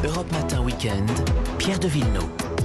Europe Matin Week-end, Pierre de Villeneuve.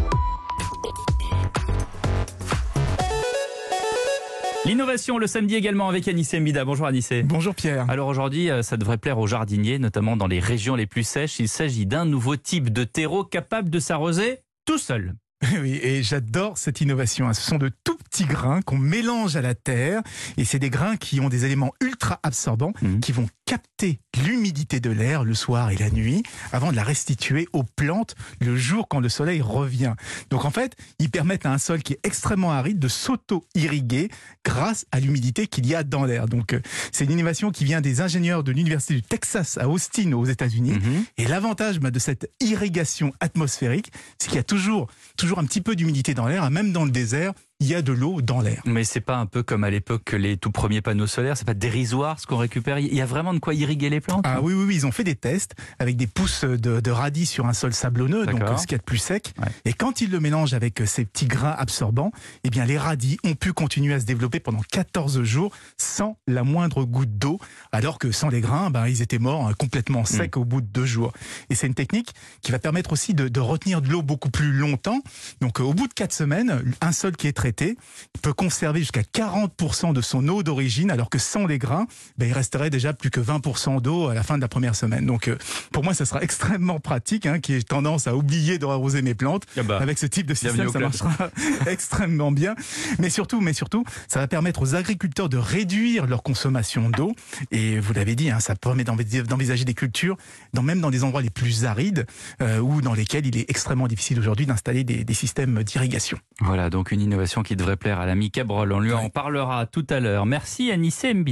L'innovation le samedi également avec Anissé Mbida. Bonjour Anissé. Bonjour Pierre. Alors aujourd'hui, ça devrait plaire aux jardiniers, notamment dans les régions les plus sèches. Il s'agit d'un nouveau type de terreau capable de s'arroser tout seul. Oui, et j'adore cette innovation. Ce sont de tout petits grains qu'on mélange à la terre. Et c'est des grains qui ont des éléments ultra absorbants qui vont capter l'humidité de l'air le soir et la nuit avant de la restituer aux plantes le jour quand le soleil revient. Donc en fait, ils permettent à un sol qui est extrêmement aride de s'auto-irriguer grâce à l'humidité qu'il y a dans l'air. Donc c'est une innovation qui vient des ingénieurs de l'université du Texas à Austin aux États-Unis. Et l'avantage de cette irrigation atmosphérique, c'est qu'il y a toujours un petit peu d'humidité dans l'air, même dans le désert. Il y a de l'eau dans l'air. Mais c'est pas un peu comme à l'époque les tout premiers panneaux solaires, c'est pas dérisoire ce qu'on récupère. Il y a vraiment de quoi irriguer les plantes. Ah oui, ils ont fait des tests avec des pousses de radis sur un sol sablonneux, donc ce qu'il y a de plus sec. Ouais. Et quand ils le mélangent avec ces petits grains absorbants, eh bien les radis ont pu continuer à se développer pendant 14 jours sans la moindre goutte d'eau, alors que sans les grains, ils étaient morts complètement secs au bout de 2 jours. Et c'est une technique qui va permettre aussi de retenir de l'eau beaucoup plus longtemps. Donc au bout de 4 semaines, un sol qui est traité peut conserver jusqu'à 40% de son eau d'origine, alors que sans les grains, il resterait déjà plus que 20% d'eau à la fin de la première semaine. Donc pour moi, ça sera extrêmement pratique, qui ai tendance à oublier de arroser mes plantes. Avec ce type de système, ça marchera extrêmement bien. Mais surtout, ça va permettre aux agriculteurs de réduire leur consommation d'eau. Et vous l'avez dit, ça permet d'envisager des cultures, même dans des endroits les plus arides, ou dans lesquels il est extrêmement difficile aujourd'hui d'installer des systèmes d'irrigation. Voilà, donc une innovation qui devrait plaire à l'ami Cabrol. On lui en parlera tout à l'heure. Merci Anissé Mbida.